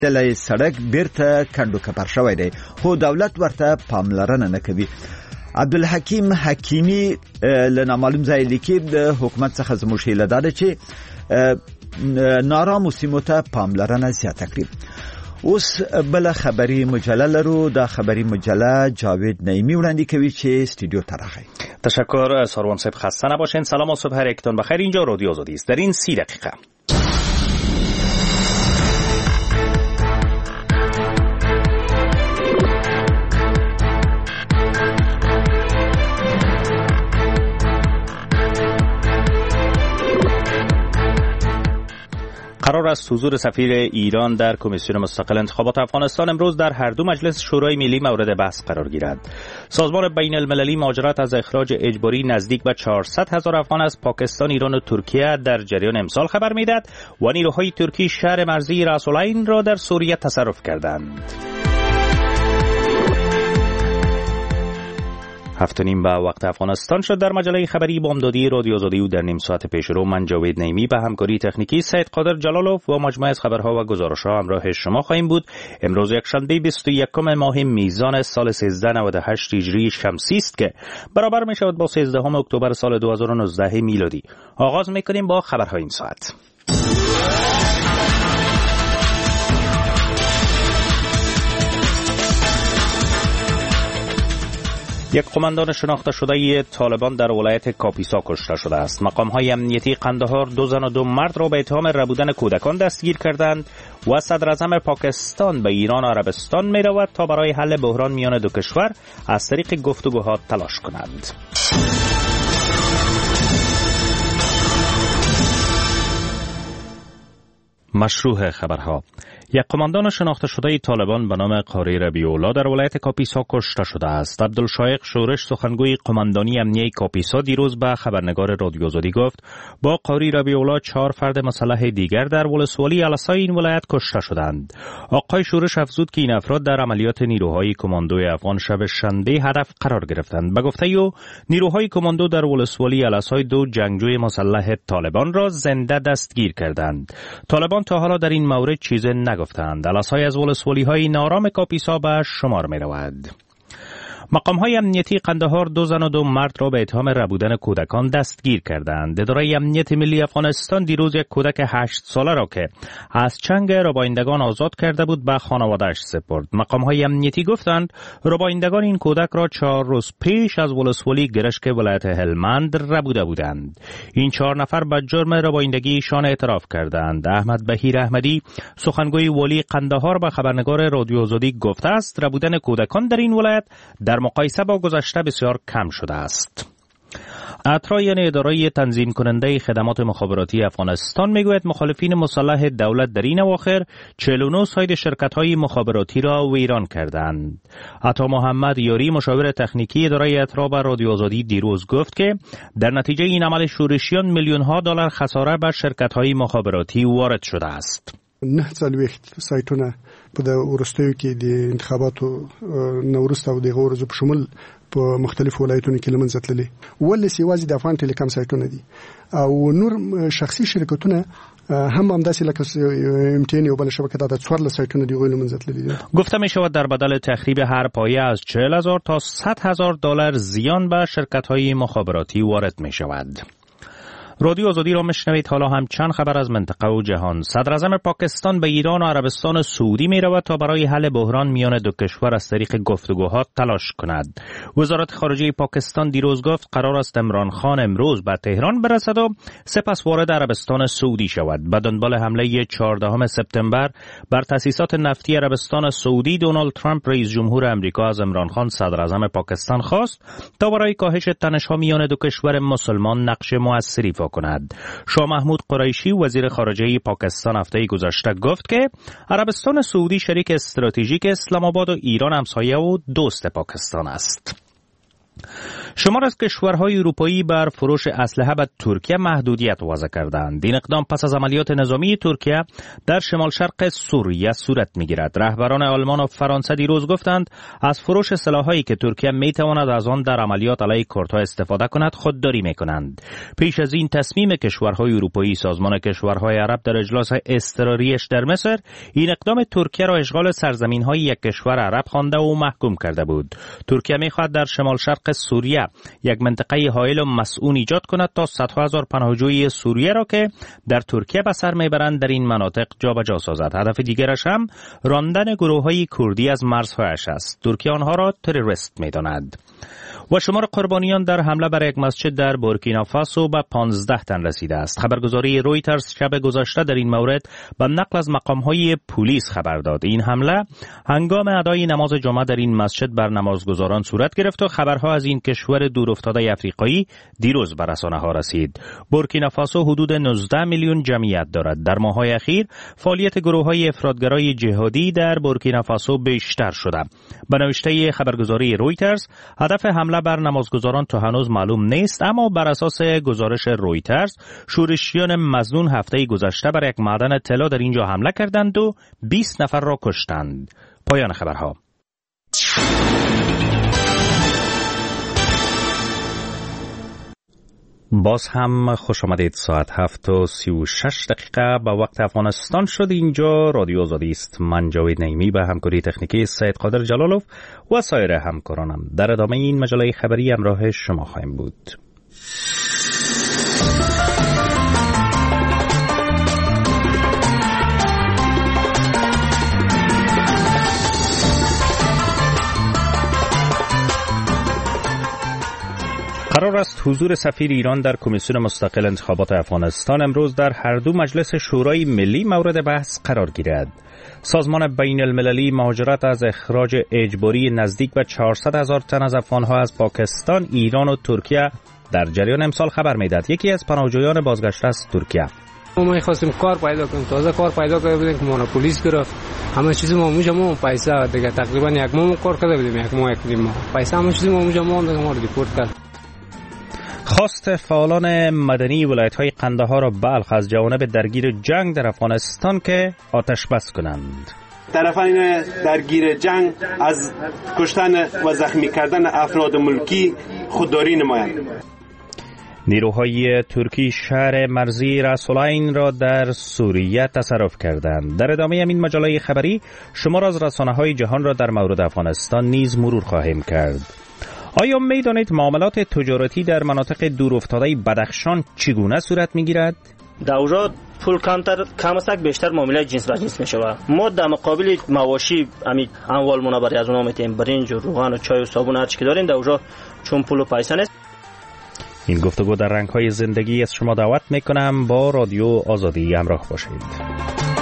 دلای سړک بیرته کندو کپر شوی دی خو دولت ورته پاملرنه نه کوي. عبدالحکیم حکیمی له نامعلوم ځای لیکي د حکومت څخه زموږ هیله ده چې نارامو سیمو ته پاملرنه زیاته کړي. اوس بل خبری مجله لرو. دا خبری مجله جاوید نعیمی وړاندې کوي چې استودیو ته راغی. تشکر ساروان صاحب، خسته نباشین. سلام و صبح هر یکتون بخیر. اینجا رادیو آزادی است. در این 30 دقیقه قرار است حضور سفیر ایران در کمیسیون مستقل انتخابات افغانستان امروز در هر دو مجلس شورای ملی مورد بحث قرار گیرد. سازمان بین المللی مهاجرت از اخراج اجباری نزدیک به 400,000 افغان از پاکستان، ایران و ترکیه در جریان امسال خبر میدهد و نیروهای ترکی شهر مرزی رأس العین را در سوریه تصرف کردند. 7:30 به وقت افغانستان شد. در مجله خبری بامدادی رادیو آزادی و در نیم ساعت پیشرو من جاوید نعیمی به همکاری تکنیکی سید قادر جلالوف و مجموعه از خبرها و گزارش‌ها همراه شما خواهیم بود. امروز یکشنبه 21 ماه میزان سال 1398 هجری شمسی است که برابر می‌شود با 13 اکتبر سال 2019 میلادی. آغاز می‌کنیم با خبرهای این ساعت. یک قماندان شناخته شده طالبان در ولایت کاپیسا کشته شده است. مقام‌های امنیتی قندهار 2 زن و 2 مرد را به اتهام ربودن کودکان دستگیر کردند و صدر اعظم پاکستان به ایران و عربستان می‌رود تا برای حل بحران میان دو کشور از طریق گفتگوها تلاش کنند. مشروع خبرها. یک قماندان شناخته شده طالبان به نام قاری ربیع‌الله در ولایت کاپیسا کشته شده است. عبدالشایق شورش سخنگوی قماندانی امنیه کاپیسا دیروز به خبرنگار رادیو آزادی گفت با قاری ربیع‌الله 4 فرد مسلح دیگر در ولسوالی الاسای این ولایت کشته شدند. آقای شورش افزود که این افراد در عملیات نیروهای کماندوی افغان شب شنبه هدف قرار گرفتند. به گفته او نیروهای کماندو در ولسوالی الاسای 2 جنگجوی مسلح طالبان را زنده دستگیر کردند. طالبان تا حالا در این مورد چیزی نگفتند. الاسای از ولسوالی‌های نارام کاپیسا به شمار می‌رود. مقام‌های امنیتی قندهار 2 زن و 2 مرد را به اتهام ربودن کودکان دستگیر کردند. اداره امنیت ملی افغانستان دیروز یک کودک 8 ساله را که از چنگ ربایندگان آزاد کرده بود به خانواده‌اش سپرد. مقام‌های امنیتی گفتند ربایندگان این کودک را 4 روز پیش از ولسوالی گرشک ولایت هلمند ربوده بودند. این 4 نفر به جرم ربایندگی ایشان اعتراف کردند. احمد بهیر احمدی سخنگوی والی قندهار به خبرنگار رادیو آزادی گفته است ربودن کودکان در این ولایت در مقایسه با گذشته بسیار کم شده است. اترایان اداره تنظیم کننده خدمات مخابراتی افغانستان میگوید مخالفین مسلح دولت در این اواخر 49 سایت شرکت‌های مخابراتی را ویران کردند. عطا محمد یاری مشاور تکنیکی اداره اترا به رادیو آزادی دیروز گفت که در نتیجه این عمل شورشیان میلیون‌ها دلار خساره بر شرکت‌های مخابراتی وارد شده است. 9 سایتونه په د ورستیو کې د انتخاباتو نورسته او د غورزو په شمول په مختلفو ولایتونو کې لمنځه تللي ولې سیوازي د افغان ټیلیکام سایتونه دي او نور شخصي شرکتونه هم همداسې لکه MTN او بل شبکه د 14 سایتونه دی غوښنه منځ تللي. گفته می شود در بدل تخریب هر پایه از 40,000 تا 100,000 دلار زیان به شرکت‌های مخابراتی وارد می شود. رادیو آزادی را میشنوید. حالا هم چند خبر از منطقه و جهان. صدر اعظم پاکستان به ایران و عربستان سعودی می رود تا برای حل بحران میان دو کشور از طریق گفتگوها تلاش کند. وزارت خارجه پاکستان دیروز گفت قرار است عمران خان امروز به تهران برسد و سپس وارد عربستان سعودی شود. به دنبال حمله 14 سپتامبر بر تأسیسات نفتی عربستان سعودی، دونالد ترامپ رئیس جمهور آمریکا از عمران خان صدر اعظم پاکستان خواست تا برای کاهش تنش‌ها میان دو کشور مسلمان نقش موثری کند. شاه محمود قریشی وزیر خارجه پاکستان هفته گذشته گفت که عربستان سعودی شریک استراتژیک اسلام آباد و ایران همسایه و دوست پاکستان است. شمار از کشورهای اروپایی بر فروش اسلحه به ترکیه محدودیت وضع کردند. این اقدام پس از عملیات نظامی ترکیه در شمال شرق سوریه صورت می‌گیرد. رهبران آلمان و فرانسه دیروز گفتند از فروش سلاح‌هایی که ترکیه می‌تواند از آن در عملیات علیه کردها استفاده کند خودداری می‌کنند. پیش از این تصمیم کشورهای اروپایی سازمان کشورهای عرب در اجلاس اضطراریش در مصر این اقدام ترکیه را اشغال سرزمین‌های یک کشور عرب خوانده و محکوم کرده بود. ترکیه می‌خواهد در شمال شرق سوریه یک منطقه حائل و مسئول ایجاد کند تا صدها هزار پناهجوی سوریه را که در ترکیه به سر میبرند در این مناطق جابجا سازد. هدف دیگرش هم راندن گروه‌های کردی از مرزهایش است. ترکیه آنها را تروریست می‌داند. و شمار قربانیان در حمله بر یک مسجد در بورکینافاسو به 15 تن رسیده است. خبرگزاری رویترز شب گذشته در این مورد به نقل از مقام‌های پلیس خبر داد. این حمله هنگام ادای نماز جمعه در این مسجد بر نمازگزاران صورت گرفت و خبرها از این کشور دورافتاده افریقایی دیروز به رسانه‌ها رسید. بورکینافاسو حدود 19 میلیون جمعیت دارد. در ماه‌های اخیر فعالیت گروه‌های افراطگرای جهادی در بورکینافاسو بیشتر شده. به نوشته خبرگزاری رویترز هدف حمله بر نمازگزاران تا هنوز معلوم نیست، اما بر اساس گزارش رویترز شورشیان مظنون هفته گذشته بر یک معدن طلا در اینجا حمله کردند و 20 نفر را کشتند. پایان خبرها. باز هم خوش آمدید. ساعت 7:36 به وقت افغانستان شد. اینجا رادیو آزادی است. من جاوید نعیمی به همکاری تکنیکی سید قادر جلالوف و سایر همکارانم در ادامه این مجله خبری همراه شما خواهیم بود. قرار است حضور سفیر ایران در کمیسیون مستقل انتخابات افغانستان امروز در هر دو مجلس شورای ملی مورد بحث قرار گیرد. سازمان بین المللی مهاجرت از اخراج اجباری نزدیک به 400,000 تن از افغانها از پاکستان، ایران و ترکیه در جریان امسال خبر می‌دهد. یکی از پناهجویان بازگشته از ترکیه: ما می‌خواستیم کار پیدا کنیم، تازه کار پیدا کرده بودیم که ما پلیس گرفت. همه چیز ما پیسه دیگه تقریبا یک ماه کار کرده بودیم، یک ماه پیسه همه چیز ما رو دیپورت کرد. خواست فعالان مدنی ولایت‌های قندهار و بلخ از جوانب درگیر جنگ در افغانستان که آتش بس کنند. طرفین درگیر جنگ از کشتن و زخمی کردن افراد ملکی خودداری نمایند. نیروهای ترکی شهر مرزی رسولین را در سوریه تصرف کردند. در ادامه این مجله خبری شمار از رسانه‌های جهان را در مورد افغانستان نیز مرور خواهیم کرد. آیا می‌دانید معاملات تجارتی در مناطق دورافتاده بدخشان چگونه صورت می‌گیرد؟ در اونجا پول کم است بیشتر معامله جنس به جنس میشه. ما در مقابل مواشی اموال منابری از اونها میتیم برنج و روغن و چای و صابون هر چی که داریم در اونجا چون پول و پیسه نیست. این گفتگو در رنگ‌های زندگی از شما دعوت میکنم با رادیو آزادی همراه باشید.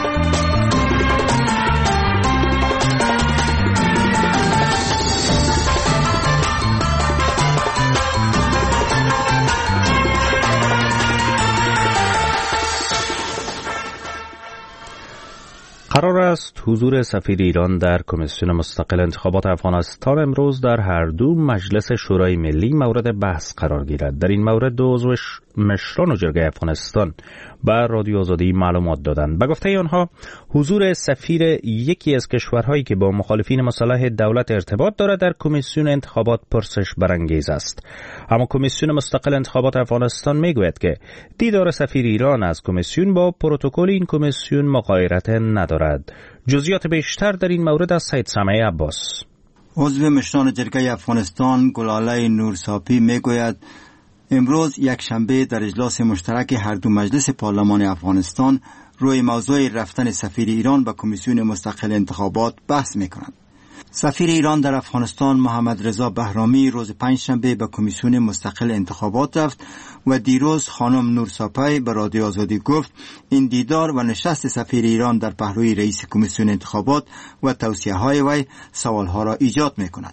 قرار است حضور سفیر ایران در کمیسیون مستقل انتخابات افغانستان امروز در هر دو مجلس شورای ملی مورد بحث قرار گیرد. در این مورد دو عضو مشران جرگه افغانستان به رادیو آزادی معلومات دادند. به گفته آنها حضور سفیر یکی از کشورهایی که با مخالفین مسلح دولت ارتباط دارد در کمیسیون انتخابات پرسش برانگیز است. اما کمیسیون مستقل انتخابات افغانستان میگوید که دیدار سفیر ایران از کمیسیون با پروتکل این کمیسیون مغایرت ندارد. جزئیات بیشتر در این مورد از سید سمیع عباس. عضو مشران جرگه افغانستان گلاله نورساپی میگوید امروز یک شنبه در اجلاس مشترک هر دو مجلس پارلمان افغانستان روی موضوع رفتن سفیر ایران به کمیسیون مستقل انتخابات بحث میکنند. سفیر ایران در افغانستان محمد رضا بهرامی روز پنجشنبه به کمیسیون مستقل انتخابات رفت و دیروز خانم نورساپی به رادیو آزادی گفت این دیدار و نشست سفیر ایران در پهلوی رئیس کمیسیون انتخابات و توصیه‌های وی سوالها را ایجاد میکند.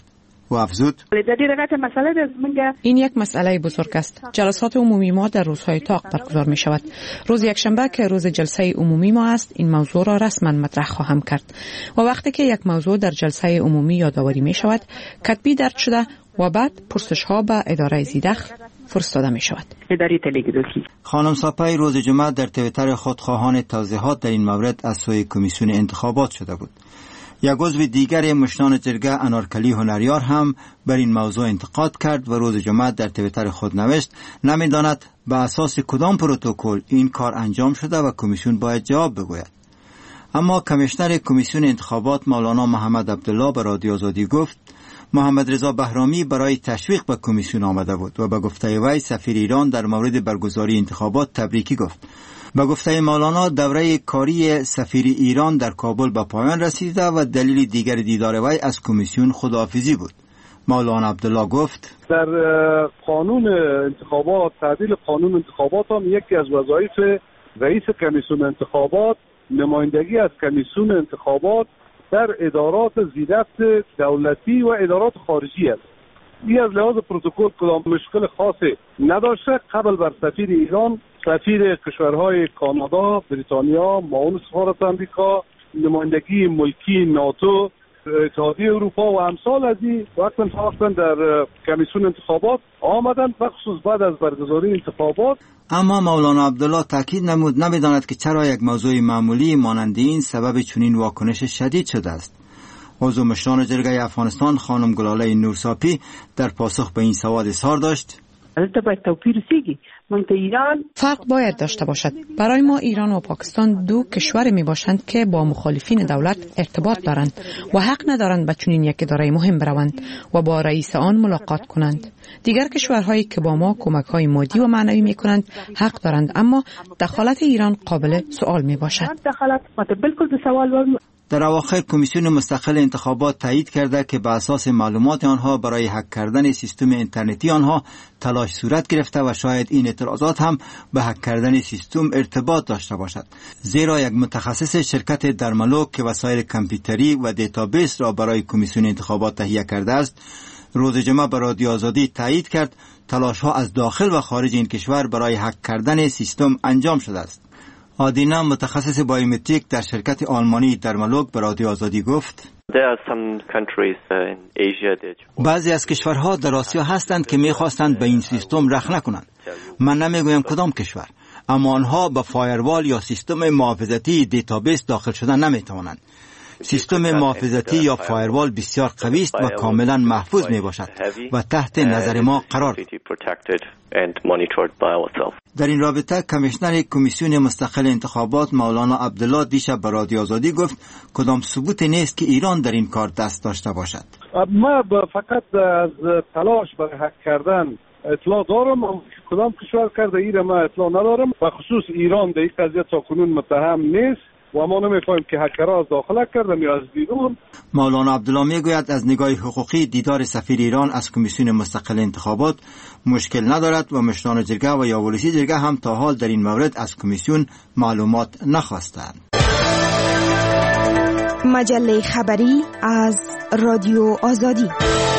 و افزود این یک مسئله بزرگ است. جلسات عمومی ما در روزهای طاق برگزار می شود. روز یکشنبه که روز جلسه عمومی ما است، این موضوع را رسما مطرح خواهم کرد و وقتی که یک موضوع در جلسه عمومی یادآوری می شود کتبی درج شده و بعد پرسش ها به اداره زیدخ فرستاده می شود. خانم ساپی روز جمعه در توییتر خود خواهان توضیحات در این مورد از سوی کمیسیون انتخابات شده بود. یک عضو دیگر مشنان جرگه انارکلی هنریار هم بر این موضوع انتقاد کرد و روز جمعه در توییتر خود نوشت نمی‌داند به اساس کدام پروتکل این کار انجام شده و کمیسیون باید جواب بگوید. اما کمیشنر کمیسیون انتخابات مولانا محمد عبدالله به رادیو آزادی گفت محمد رضا بهرامی برای تشویق به کمیسیون آمده بود و به گفته وی سفیر ایران در مورد برگزاری انتخابات تبریکی گفت. به گفته مولانا دوره کاری سفیر ایران در کابل به پایان رسیده و دلیل دیگر دیدار وی از کمیسیون خداحافظی بود. مولانا عبدالله گفت در قانون انتخابات تعدیل قانون انتخابات هم یکی از وظایف رئیس کمیسیون انتخابات نمایندگی از کمیسیون انتخابات در ادارات زیرفت دولتی و ادارات خارجی است. این از لحاظ پروتکل کدام مشکل خاصی نداشته. قبل بر سفیر ایران سفیر کشورهای کانادا، بریتانیا، معاون سفارت آمریکا، نمایندگی ملکی ناتو، اتحادیه اروپا و امثال از این وقتا در کمیسیون انتخابات آمدند بخصوص بعد از برگزاری انتخابات. اما مولانا عبدالله تاکید نمود نمی‌داند که چرا یک موضوع معمولی مانند این سبب چنین واکنش شدید شده است. عضو مشران جرگه افغانستان خانم گلاله نورساپی در پاسخ به این سوال اظهار داشت فرق باید داشته باشد. برای ما ایران و پاکستان دو کشور می باشند که با مخالفین دولت ارتباط دارند و حق ندارند به چنین یک اداره مهم بروند و با رئیس آن ملاقات کنند. دیگر کشورهایی که با ما کمک‌های مادی و معنوی می کنند حق دارند، اما دخالت ایران قابل سوال می باشد. در اواخر کمیسیون مستقل انتخابات تایید کرده که به اساس معلومات آنها برای هک کردن سیستم اینترنتی آنها تلاش صورت گرفته و شاید این اعتراضات هم به هک کردن سیستم ارتباط داشته باشد، زیرا یک متخصص شرکت درملوک که وسایل کامپیوتری و دیتابیس را برای کمیسیون انتخابات تهیه کرده است روز جمعه به رادیو آزادی تایید کرد تلاش ها از داخل و خارج این کشور برای هک کردن سیستم انجام شده است. آدینا متخصص بایومتریک در شرکت آلمانی درملوک به رادیو آزادی گفت بعضی از کشورها در آسیا هستند که می‌خواستند به این سیستم رخ نکنند. من نمیگویم کدام کشور، اما آنها با فایروال یا سیستم محافظتی دیتابیس داخل شدن نمی‌توانند. سیستم محافظتی یا فایروال بسیار قوی است و کاملا محفوظ می باشد و تحت نظر ما قرار دارد. در این رابطه کمیشنر کمیسیون مستقل انتخابات مولانا عبدالله دیشب به رادیو آزادی گفت کدام ثبوتی نیست که ایران در این کار دست داشته باشد. ما فقط از تلاش برای هک کردن اطلاع دارم، کدام کشور کرده ایره ما اطلاع ندارم. و خصوص ایران در این قضیه تاکنون متهم نیست و ما نمی‌فهمیم که هکرها از داخل کردن یا از بیرون. مولانا عبدالله میگوید از نگاه حقوقی دیدار سفیر ایران از کمیسیون مستقل انتخابات مشکل ندارد و مشران جرگه و یا ولسی جرگه هم تا حال در این مورد از کمیسیون معلومات نخواستند. مجله خبری از رادیو آزادی.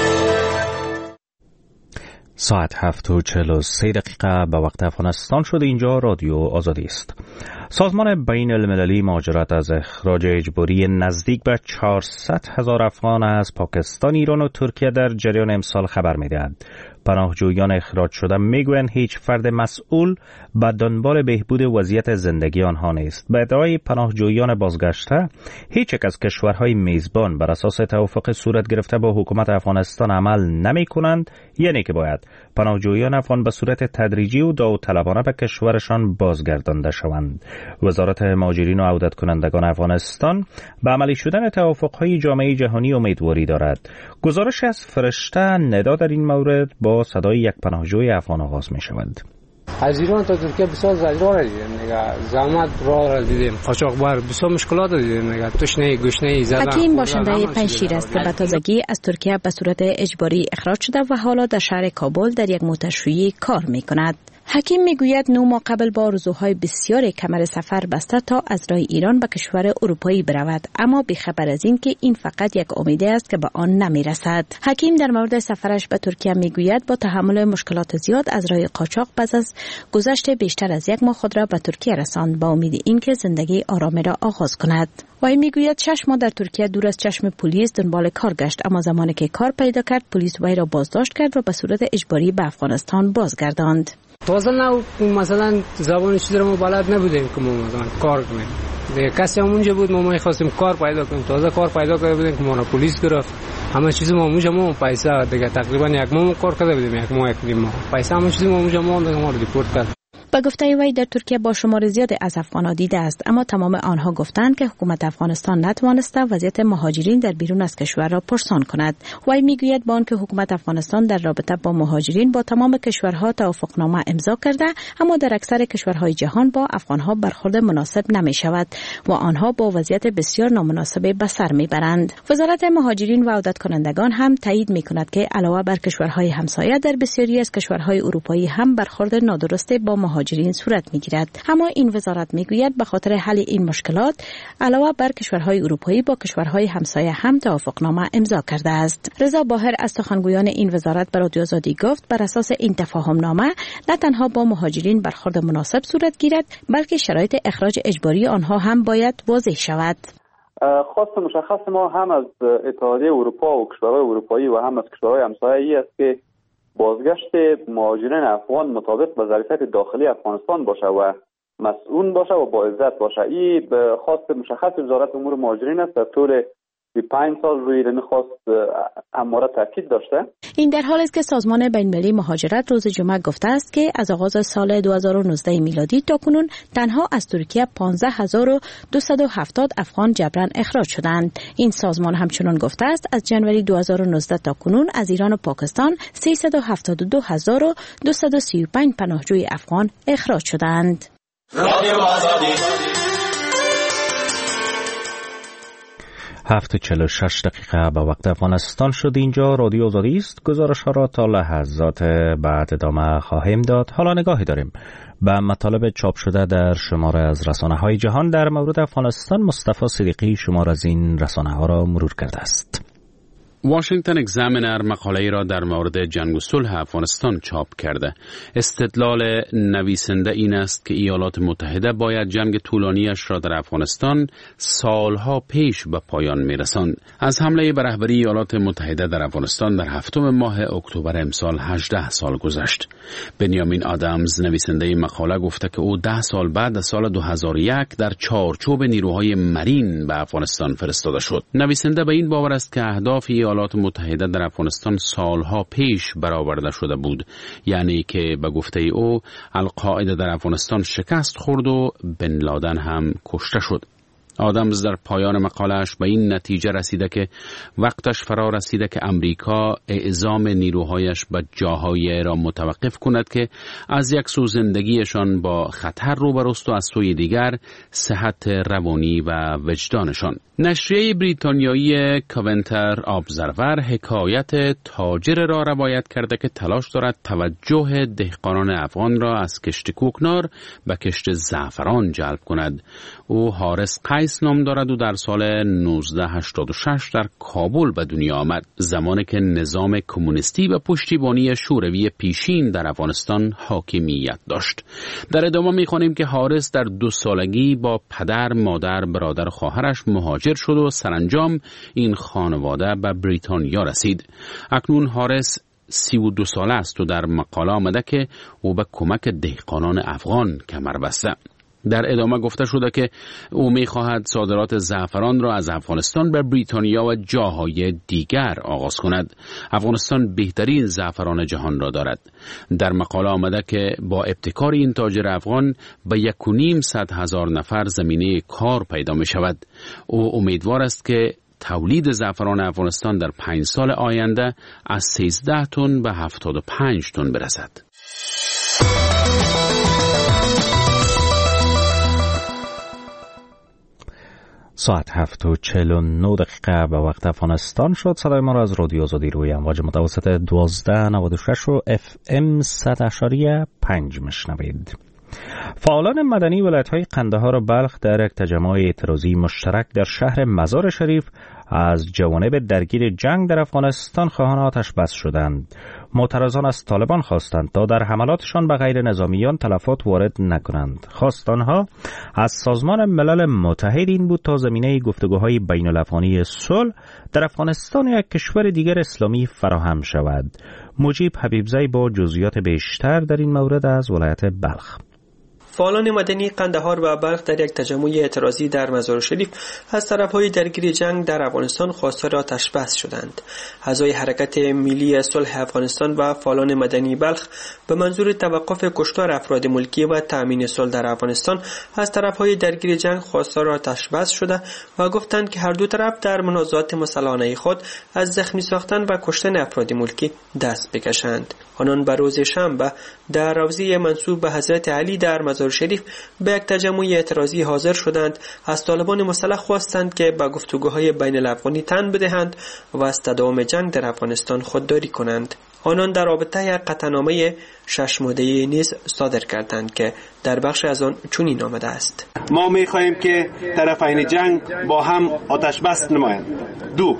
ساعت 7:43 به وقت افغانستان شده. اینجا رادیو آزادی است. سازمان بین المللی مهاجرت از اخراج اجباری نزدیک به 400,000 افغان از پاکستان، ایران و ترکیه در جریان امسال خبر می‌دهد. پناهجویان اخراج شده میگویند هیچ فرد مسئول به دنبال بهبود وضعیت زندگی آنها نیست. به ادعای پناهجویان بازگشته هیچ یک از کشورهای میزبان بر اساس توافق صورت گرفته با حکومت افغانستان عمل نمی کنند، یعنی که باید پناهجویان افغان به صورت تدریجی و داوطلبانه به کشورشان بازگردانده شوند. وزارت مهاجرین و عودت کنندگان افغانستان به عملی شدن توافقهای جامعه جهانی امیدواری دارد. گزارش از فرشته ندا در این مورد با صدای یک پناهجوی افغان آغاز می شود. از ایران تا ترکیه بسیار زجرها را دیدیم نگاه، زحمت را دیدیم، قاچاقبر بسیار مشکلات دیدیم نگاه، تشنه گشنه زدن. حکیم باشنده پنشیر است که به تازگی از ترکیه به صورت اجباری اخراج شده و حالا در شهر کابل در یک موترشویی کار می کند. حکیم میگوید 9 ماه قبل با آرزوهای بسیار کمر سفر بسته تا از راه ایران به کشور اروپایی برود، اما بی‌خبر از این که این فقط یک امیده است که به آن نمیرسد. حکیم در مورد سفرش به ترکیه میگوید با تحمل مشکلات زیاد از راه قاچاق پس از گذشت بیشتر از 1 ماه خود را به ترکیه رساند با امید اینکه زندگی آرامی را آغاز کند. وی میگوید 6 ماه در ترکیه دور از چشم پلیس دنبال کار گشت، اما زمانی که کار پیدا کرد پلیس وی را بازداشت کرد و به صورت اجباری به افغانستان بازگرداند. تازه نه مثلا زبان چیزی رو ما بلد نبودیم که ما مثلا کار کنیم. دیگه کسی همونجا بود ما می‌خواستیم کار پیدا کنیم. تازه کار پیدا کرده بودیم که ما را پلیس گرفت. همه چیز ما اونجا ما پیسه دیگه تقریبا 1 ماه کار کرده بودیم، 1 ماه 1 ماه. پیسه همه چیز ما اونجا ما رو دیپورت کرد. با گفته وی در ترکیه با شمار زیادی از افغان‌ها دیده است، اما تمام آنها گفتند که حکومت افغانستان نتوانسته وضعیت مهاجرین در بیرون از کشور را پرسان کند. وی میگوید با آنکه حکومت افغانستان در رابطه با مهاجرین با تمام کشورها توافقنامه امضا کرده، اما در اکثر کشورهای جهان با افغان‌ها برخورد مناسب نمی‌شود و آنها با وضعیت بسیار نامناسب به سر می‌برند. وزارت مهاجرین و عودت کنندگان هم تایید می‌کند که علاوه بر کشورهای همسایه در بسیاری از کشورهای اروپایی هم برخورد نادرست با مهاجرین صورت میگیرد. اما این وزارت میگوید به خاطر حل این مشکلات علاوه بر کشورهای اروپایی با کشورهای همسایه هم توافقنامه امضا کرده است. رضا باهر از سخنگویان این وزارت به رادیو آزادی گفت بر اساس این تفاهمنامه نه تنها با مهاجرین برخورد مناسب صورت گیرد، بلکه شرایط اخراج اجباری آنها هم باید واضح شود. خواست مشخص ما هم از اتحادیه اروپا و کشورهای اروپایی و هم از کشورهای همسایه است که بازگشت مهاجرین افغان مطابق با ظرفیت داخلی افغانستان باشه و مسئول باشه و با عزت باشه. این خواست مشخص وزارت امور مهاجرین است. در طول 5 سال روی این خواست همواره تاکید داشته. این در حالی است که سازمان بین‌المللی مهاجرت روز جمعه گفته است که از آغاز سال 2019 میلادی تا کنون تنها از ترکیه 15270 افغان جبران اخراج شدند. این سازمان همچنان گفته است از جنوری 2019 تا کنون از ایران و پاکستان 372235 پناهجوی افغان اخراج شدند. رادیو آزادی 7:46 دقیقه به وقت افغانستان شد. اینجا رادیو آزادی است. گزارش ها را تا لحظات بعد ادامه خواهیم داد. حالا نگاهی داریم به مطالب چاپ شده در شماره از رسانه‌های جهان در مورد افغانستان. مصطفی صدیقی شمار از این رسانه‌ها را مرور کرده است. واشنگتن اگزامینر مقاله‌ای را در مورد جنگ و صلح افغانستان چاپ کرده. استدلال نویسنده این است که ایالات متحده باید جنگ طولانیش را در افغانستان سالها پیش به پایان می‌رساند. از حمله به رهبری ایالات متحده در افغانستان در 7 ماه اکتبر امسال 18 سال گذشت. بنیامین آدامز نویسنده مقاله گفته که او 10 سال بعد از سال 2001 در چارچوب نیروهای مرین به افغانستان فرستاده شد. نویسنده به این باور است که اهداف ایالات متحده در افغانستان سالها پیش برآورده شده بود، یعنی که به گفته او القاعده در افغانستان شکست خورد و بن لادن هم کشته شد. آدامز در پایان مقاله‌اش به این نتیجه رسیده که وقتش فرا رسیده که امریکا اعزام نیروهایش به جاهایی را متوقف کند که از یک سو زندگیشان با خطر روبروست و از سوی دیگر صحت روانی و وجدانشان. نشریه بریتانیایی کاونتر ابزرور حکایت تاجر را روایت کرده که تلاش دارد توجه دهقانان افغان را از کشت کوکنار به کشت زعفران جلب کند. او حارس قیس نام دارد و در سال 1986 در کابل به دنیا آمد، زمانی که نظام کمونیستی و پشتیبانی شوروی پیشین در افغانستان حاکمیت داشت. در ادامه می‌خوانیم که حارس در 2 سالگی با پدر، مادر، برادر و خواهرش مهاجر شد و سرانجام این خانواده به بریتانیا رسید. اکنون حارس 32 ساله است و در مقاله آمده که او به کمک دهقانان افغان کمر بسته. در ادامه گفته شده که او می‌خواهد صادرات زعفران را از افغانستان به بریتانیا و جاهای دیگر آغاز کند. افغانستان بهترین زعفران جهان را دارد. در مقاله آمده که با ابتکار این تاجر افغان به 1,900,000 نفر زمینه کار پیدا می شود. او امیدوار است که تولید زعفران افغانستان در 5 سال آینده از 13 تن به 75 تن برسد. ساعت 7:49 به وقت افغانستان شد. صدای ما را از رادیو آزادی روی امواج متوسط 1296 و FM 100.5 میشنوید. فعالان مدنی ولایت‌های قندهار و بلخ در یک تجمع اعتراضی مشترک در شهر مزار شریف از جوانب درگیر جنگ در افغانستان خواهان آتش بس شدند. معترضان از طالبان خواستند تا در حملاتشان به غیر نظامیان تلفات وارد نکنند. خواست آنها از سازمان ملل متحد این بود تا زمینه گفتگوهای بین الافغانی صلح در افغانستان یک کشور دیگر اسلامی فراهم شود. مجیب حبیبزی با جزئیات بیشتر در این مورد از ولایت بلخ. فعالان مدنی قندهار و بلخ در یک تجمع اعتراضی در مزار شریف از طرفهای درگیر جنگ در افغانستان خواستار آتش بس شدند. اعضای حرکت ملی صلح افغانستان و فعالان مدنی بلخ به منظور توقف کشتار افراد ملکی و تأمین صلح در افغانستان از طرفهای درگیر جنگ خواستار آتش بس شده و گفتند که هر دو طرف در منازعات مسلحانه خود از زخمی ساختن و کشتن افراد ملکی دست بکشند. آنان به روز شنبه در روضه منسوب به حضرت علی در مزار شریف به یک تجمع اعتراضی حاضر شدند. از طالبان مسلح خواستند که به گفتگوهای بین الافغانی تن بدهند و از تداوم جنگ در افغانستان خودداری کنند. آنان در رابطه یک قطعنامه 6 ماده‌ای نیز صادر کردند که در بخش از آن چنین آمده است: ما می‌خواهیم که طرفین جنگ با هم آتش بس نمایند. 2.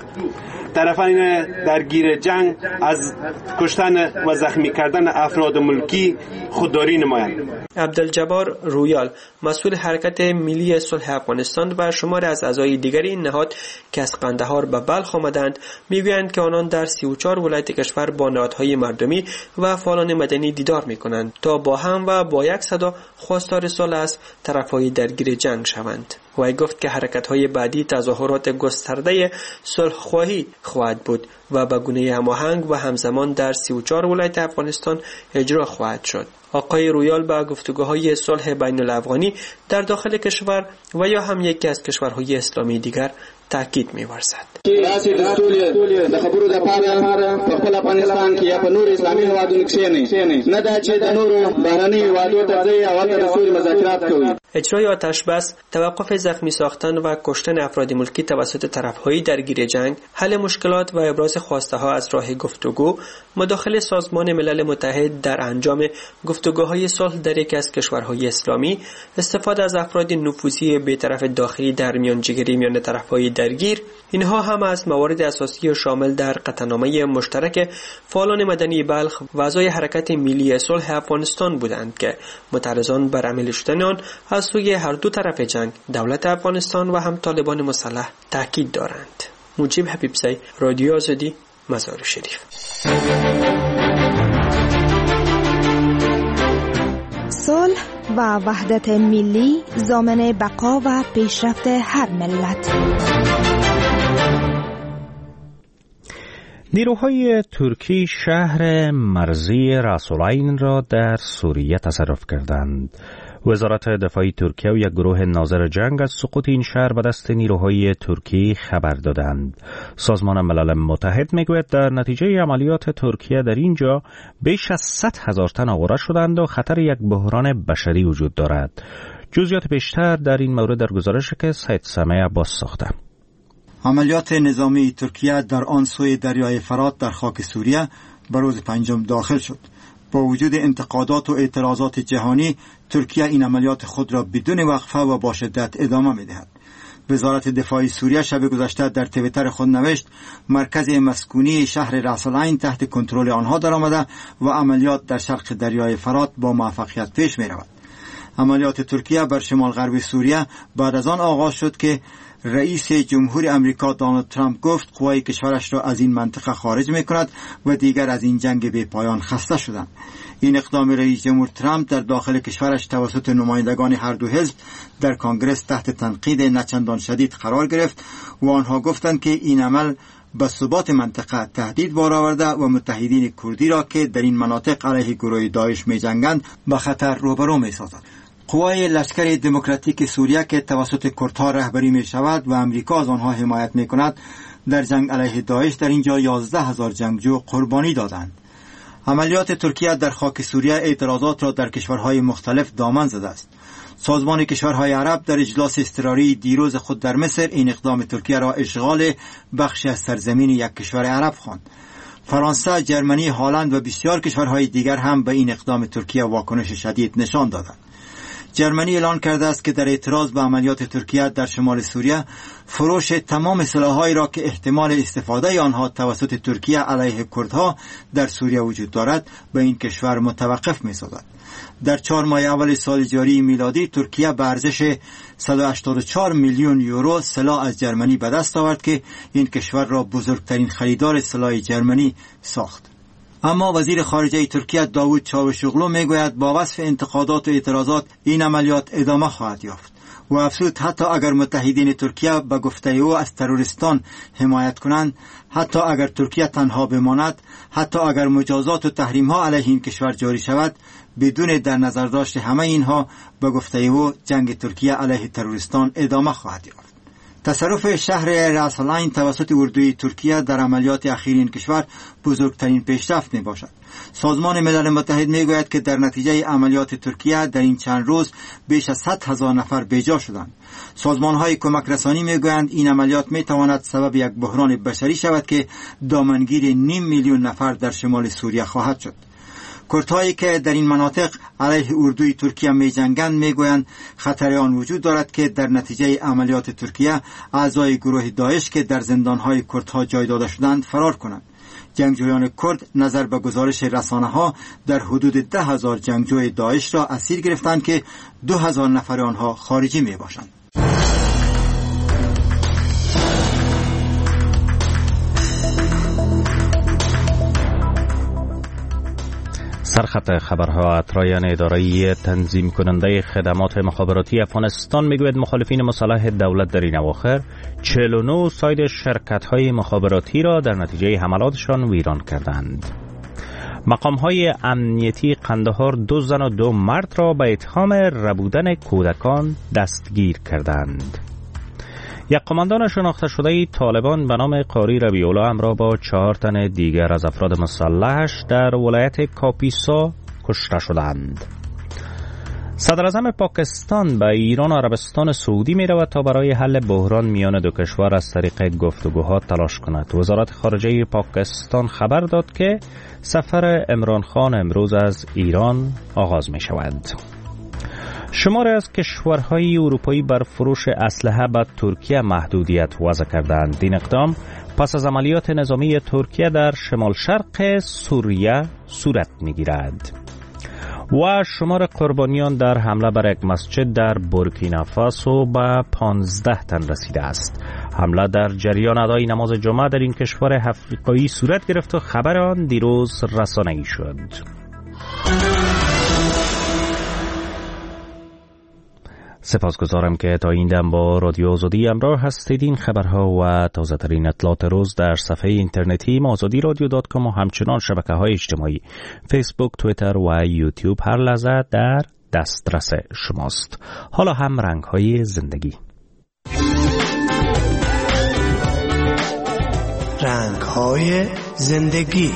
طرفین درگیر جنگ از کشتن و زخمی کردن افراد ملکی خودداری نمایند. عبدالجبار رویال، مسئول حرکت ملی صلح افغانستان و شمار از اعضای دیگر این نهاد که از قندهار به بلخ آمدند، میگویند که آنان در 34 ولایت کشور با نهادهای مردمی و فعالان مدنی دیدار میکنند تا با هم و با یک صدا خواستار صلح از طرفهای درگیر جنگ شوند. و گفت که حرکت‌های بعدی تظاهرات گسترده صلح خواهی خواهد بود و به گونه هماهنگ و همزمان در 34 ولایت افغانستان اجرا خواهد شد. آقای رویال به گفتگوهای صلح بین الافغانی در داخل کشور و یا هم یکی از کشورهای اسلامی دیگر تاکید می‌ورزد. راسي د ټول د خبرو د پاره په خپل افغانستان کې یا په نور اسلامي هیوادونو کې نه دا چې د نورو بهرني هیوادو ته ځي او د سولې مذاکرات کوي. اجرای آتش بس، توقف زخمی ساختن و کشتن افراد ملکی توسط طرف‌های درگیر جنگ، حل مشکلات و ابراز خواسته‌ها از راه گفتگو، مداخله سازمان ملل متحد در انجام گفتگوهای صلح در یکی از کشورهای اسلامی، استفاده از افراد نفوذی بی‌طرف داخلی در میانجیگری میان طرف‌های درگیر، اینها هم از موارد اساسی شامل در قطعنامه مشترک فعالان مدنی بلخ و اعضای حرکت ملی صلح افغانستان بودند که معترضان بر عمل شدن آن از سوی هر دو طرف جنگ، دولت افغانستان و هم طالبان مسلح تاکید دارند. مجیب حبیبزی، رادیو آزادی، مزار شریف. صلح و وحدت ملی ضامن بقا و پیشرفت هر ملت. نیروهای ترکی شهر مرزی راس العین را در سوریه تصرف کردند. وزارت دفاع ترکیه و یک گروه ناظر جنگ از سقوط این شهر به دست نیروهای ترکی خبر دادند. سازمان ملل متحد میگوید در نتیجه عملیات ترکیه در اینجا بیش از 100,000 تن آواره شدند و خطر یک بحران بشری وجود دارد. جزئیات بیشتر در این مورد در گزارشی که سید سامع عباس ساخته. عملیات نظامی ترکیه در آن سوی دریای فرات در خاک سوریه به روز پنجم داخل شد. با وجود انتقادات و اعتراضات جهانی، ترکیه این عملیات خود را بدون وقفه و با شدت ادامه می‌دهد. وزارت دفاع سوریه شب گذشته در توییتر خود نوشت مرکز مسکونی شهر راس العین تحت کنترل آنها درآمده و عملیات در شرق دریای فرات با موفقیت پیش می‌رود. عملیات ترکیه بر شمال غرب سوریه بعد از آن آغاز شد که رئیس جمهور امریکا دونالد ترامپ گفت قوای کشورش را از این منطقه خارج می‌کند و دیگر از این جنگ بی پایان خسته شدند. این اقدام رئیس جمهور ترامپ در داخل کشورش توسط نمایندگان هر دو حزب در کنگره تحت تنقید نچندان شدید قرار گرفت و آنها گفتند که این عمل به ثبات منطقه تهدید بار آورده و متحدین کردی را که در این مناطق علیه گروه داعش می‌جنگند به خطر روبرو می‌سازد. قوای لشکر دموکراتیک سوریه که توسط کردها رهبری می شود و امریکا از آنها حمایت می کند در جنگ علیه داعش در اینجا 11,000 جنگجو قربانی دادند. عملیات ترکیه در خاک سوریه اعتراضات را در کشورهای مختلف دامن زده است. سازمان کشورهای عرب در اجلاس اضطراری دیروز خود در مصر این اقدام ترکیه را اشغال بخشی از سرزمین یک کشور عرب خواند. فرانسه، جرمنی، هلند و بسیار کشورهای دیگر هم به این اقدام ترکیه واکنش شدید نشان دادند. جرمنی اعلان کرده است که در اعتراض به عملیات ترکیه در شمال سوریه فروش تمام سلاح‌هایی را که احتمال استفاده آنها توسط ترکیه علیه کردها در سوریه وجود دارد به این کشور متوقف می‌سازد. در 4 ماه اول سال جاری میلادی ترکیه به ارزش 184 میلیون یورو سلاح از جرمنی به دست آورد که این کشور را بزرگترین خریدار سلاح جرمنی ساخت. اما وزیر خارجه ترکیه داوود چاوشوغلو میگوید با وصف انتقادات و اعتراضات این عملیات ادامه خواهد یافت و افزود حتی اگر متحدین ترکیه به گفته او از تروریستان حمایت کنند، حتی اگر ترکیه تنها بماند، حتی اگر مجازات و تحریم ها علیه این کشور جاری شود، بدون در نظر داشت همه اینها به گفته او جنگ ترکیه علیه تروریستان ادامه خواهد یافت. تصرف شهر راس العین توسط اردوی ترکیه در عملیات اخیر این کشور بزرگترین پیشرفت می باشد. سازمان ملل متحد می گوید که در نتیجه عملیات ترکیه در این چند روز بیش از 100,000 نفر بیجا شدند. سازمان های کمک رسانی می گویند این عملیات می تواند سبب یک بحران بشری شود که دامنگیر 500,000 نفر در شمال سوریه خواهد شد. کردهایی که در این مناطق علیه اردوی ترکیه می جنگند می گویند خطر آن وجود دارد که در نتیجه عملیات ترکیه اعضای گروه داعش که در زندانهای کردها جای داده شدند فرار کنند. جنگجویان کرد نظر به گزارش رسانه ها در حدود 10,000 جنگجوی داعش را اسیر گرفتند که 2,000 نفر آنها خارجی می باشند. سرخط خبرها اطرایان اداره تنظیم کننده خدمات مخابراتی افغانستان میگوید مخالفین مصالح دولت در این اواخر 49 سایت شرکت‌های مخابراتی را در نتیجه حملاتشان ویران کردند. مقام‌های امنیتی قندهار 2 زن و 2 مرد را به اتهام ربودن کودکان دستگیر کردند. یک قماندان شناخته شده طالبان به نام قاری ربیع‌الله همراه با 4 تن دیگر از افراد مسلحش در ولایت کاپیسا کشته شدند. صدر اعظم پاکستان به ایران و عربستان سعودی می رود تا برای حل بحران میان دو کشور از طریق گفتگوها تلاش کند. وزارت خارجه پاکستان خبر داد که سفر عمران خان امروز از ایران آغاز می شود. شماری از کشورهای اروپایی بر فروش اسلحه به ترکیه محدودیت وضع کردند. این اقدام پس از عملیات نظامی ترکیه در شمال شرق سوریه صورت می‌گیرد. و شمار قربانیان در حمله بر یک مسجد در بورکینافاسو به 15 تن رسیده است. حمله در جریان ادای نماز جمعه در این کشور افریقایی صورت گرفت و خبر آن دیروز رسانه‌ای شد. سپاسگزارم که تا این دم با رادیو آزادی همراه هستید. این خبرها و تازه ترین اطلاعات روز در صفحه اینترنتی azadiradyo.com و همچنان شبکه‌های اجتماعی فیسبوک، توییتر و یوتیوب هر لحظه در دسترس شماست. حالا هم رنگ‌های زندگی. رنگ‌های زندگی.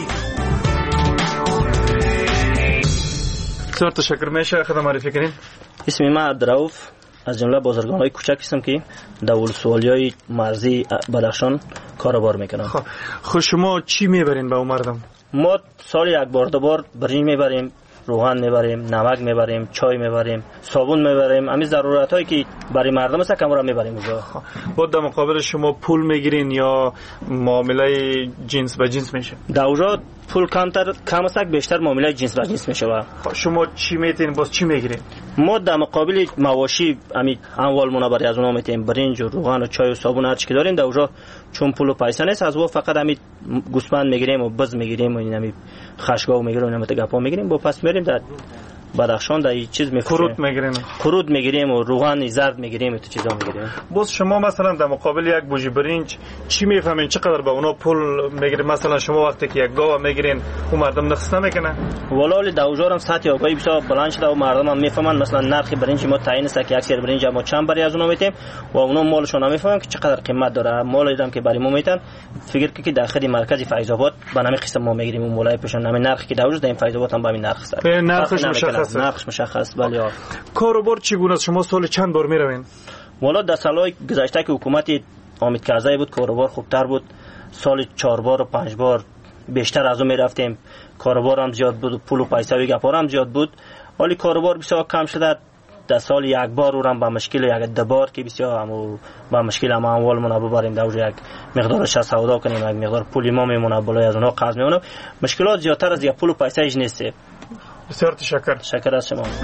بسیار تشکر. میشه خودم معرفی کنین؟ اسم من عبدالرؤوف از جمله بازرگان‌های کوچک هستم که در ولسوالی‌های مرزی بدخشان کاروبار میکنم. خب شما چی میبرین به اون مردم؟ ما سال یک بار دو بار برنج میبریم، روغن میبریم، نمک میبریم، چای میبریم، صابون میبریم. همین ضرورتایی که برای مردم است کمرا میبریم اونجا. بعد در مقابل شما پول میگیرین یا معامله جنس به جنس میشه؟ در اونجا پول کم است بیشتر معامله جنس به جنس میشه. شما چی میتین باز چی میگیرین؟ ما در مقابل مواشی همین اموال منابری از اونها میتیم، برنج و روغن و چای و صابون هر چی که داریم. در اونجا چون پول و پیسه نیست از او فقط همین گوسفند میگیریم و بز میگیریم و این همین خشگاو میگیریم و این همین گپا میگیریم. با پس میریم در بدخشان در این چیز میفروشیم، کرود میگیریم و روغن زرد میگیریم و تو چیزا میگیریم. باز شما مثلا در مقابل یک بوجی برنج چی میفهمین چقدر به اونا پول میگیرین؟ مثلا شما وقتی که یک گاو میگیرین اون مردم نقص نمیکنه؟ ولال دوجارم سطح آگاهی بسیار بلند شده و مردم هم میفهمن مثلا نرخ برنج ما تعیین است که اکثر برنج ما چند بری از اونا میتیم و اونا مالشون نمیفهمن که چقدر قیمت داره. مال دیدم که برای ما میتن فکر که داخل مرکز فیض آباد به نام قسم ما میگیریم اون مولای پیشون نام نرخی که دوجار در فیض آباد هم به همین نرخ است. نرخش مشخص مشخصه. نقش مشخص. بله. کاروبار چگونه است؟ شما سال چند بار میروین؟ والا در سالهای گذشته که حکومت حامد کرزی بود کاروبار خوبتر بود، سال 4 بار و 5 بار بیشتر از اون میرفتیم. کاروبار هم زیاد بود، پول و پیسه و گپا هم زیاد بود. ولی کاروبار بسیار کم شده. در سال یک بار اورم با مشکل یک دو بار که بسیار هم با مشکل هم اموالمون ببریم در یک مقدارش سودا کنیم، یک مقدار پولی ما میمونه بالای از اونها قرض میمونه. مشکلات زیادتر از یک پول و پیسه اش نیست. بسیار تشکر. شکر از شما.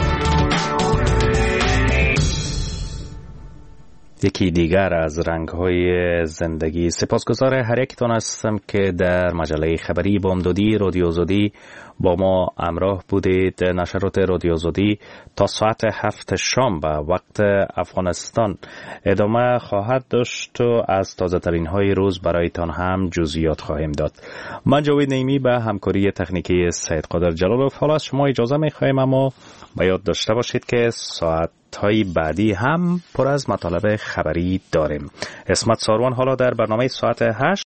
یکی دیگر از رنگ‌های زندگی. سپاسگزار هر یکتان هستم که در مجله خبری بامدادی رادیو آزادی با ما همراه بودید. نشرات رادیو آزادی تا ساعت 7 شام به وقت افغانستان ادامه خواهد داشت و از تازه ترین های روز برایتان هم جزئیات خواهیم داد. من جاوید نعیمی به همکاری تکنیکی سید قادر جلالوف. حالا از شما اجازه می‌خوایم، اما به یاد داشته باشید که ساعت‌های بعدی هم پر از مطالب خبری داریم. اسمت ساروان حالا در برنامه ساعت 8